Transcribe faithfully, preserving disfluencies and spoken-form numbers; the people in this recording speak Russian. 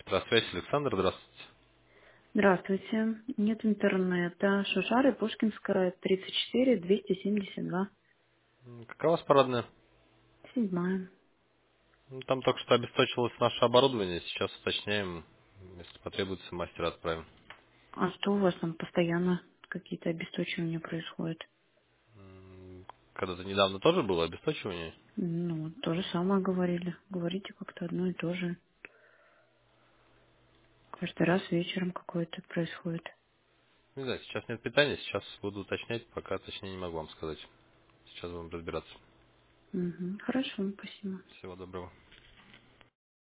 Здравствуйте, Александр, здравствуйте. Здравствуйте. Нет интернета. Шушары, Пушкинская, тридцать четыре, двести семьдесят два. М, Какова у вас парадная? Седьмая. Ну, Там только что обесточилось наше оборудование, сейчас уточняем, если потребуется, мастера отправим. А что у вас там постоянно какие-то обесточивания происходят? М, Когда-то недавно тоже было обесточивание. Ну, то же самое говорили. Говорите как-то одно и то же. Каждый раз вечером какое-то происходит. Не знаю, сейчас нет питания, сейчас буду уточнять, пока точнее не могу вам сказать. Сейчас будем разбираться. Угу. Хорошо, спасибо. Всего доброго.